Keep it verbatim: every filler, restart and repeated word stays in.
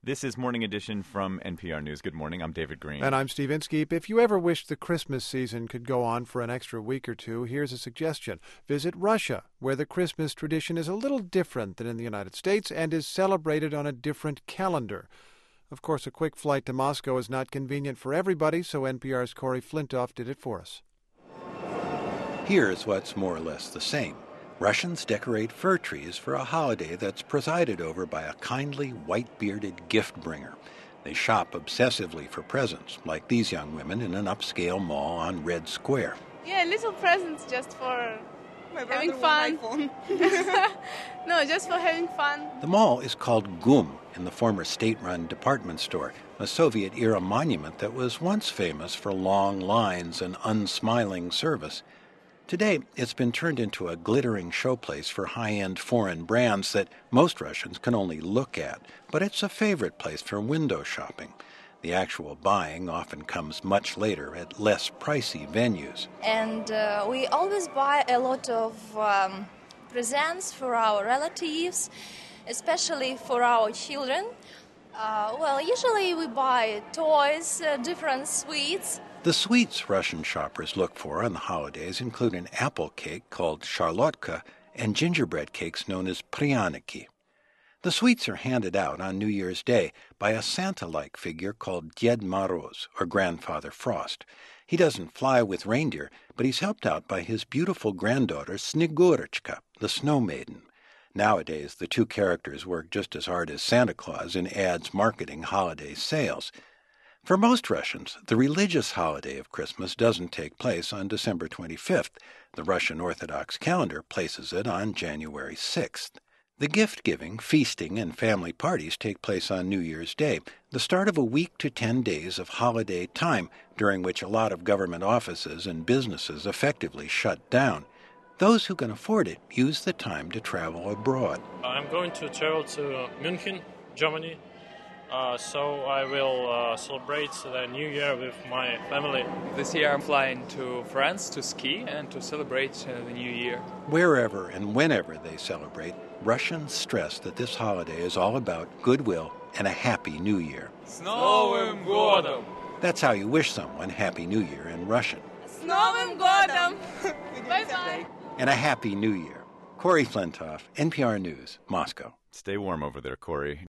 This is Morning Edition from N P R News. Good morning. I'm David Green. And I'm Steve Inskeep. If you ever wished the Christmas season could go on for an extra week or two, here's a suggestion. Visit Russia, where the Christmas tradition is a little different than in the United States and is celebrated on a different calendar. Of course, a quick flight to Moscow is not convenient for everybody, so N P R's Corey Flintoff did it for us. Here's what's more or less the same. Russians decorate fir trees for a holiday that's presided over by a kindly, white-bearded gift-bringer. They shop obsessively for presents, like these young women in an upscale mall on Red Square. Yeah, little presents just for My having fun. No, just for having fun. The mall is called Gum, in the former state-run department store, a Soviet-era monument that was once famous for long lines and unsmiling service. Today, it's been turned into a glittering showplace for high-end foreign brands that most Russians can only look at, but it's a favorite place for window shopping. The actual buying often comes much later at less pricey venues. And uh, we always buy a lot of um, presents for our relatives, especially for our children. Uh, well, usually we buy toys, uh, different sweets. The sweets Russian shoppers look for on the holidays include an apple cake called charlotka and gingerbread cakes known as pryaniki. The sweets are handed out on New Year's Day by a Santa-like figure called Ded Moroz, or Grandfather Frost. He doesn't fly with reindeer, but he's helped out by his beautiful granddaughter Snegurочка, the Snow Maiden. Nowadays, the two characters work just as hard as Santa Claus in ads marketing holiday sales. For most Russians, the religious holiday of Christmas doesn't take place on December twenty-fifth. The Russian Orthodox calendar places it on January sixth. The gift-giving, feasting, and family parties take place on New Year's Day, the start of a week to ten days of holiday time, during which a lot of government offices and businesses effectively shut down. Those who can afford it use the time to travel abroad. I'm going to travel to München, Germany. Uh, so I will uh, celebrate the New Year with my family. This year I'm flying to France to ski and to celebrate uh, the New Year. Wherever and whenever they celebrate, Russians stress that this holiday is all about goodwill and a Happy New Year. С Новым годом! That's how you wish someone Happy New Year in Russian. С Новым годом! Bye-bye! And a Happy New Year. Corey Flintoff, N P R News, Moscow. Stay warm over there, Corey.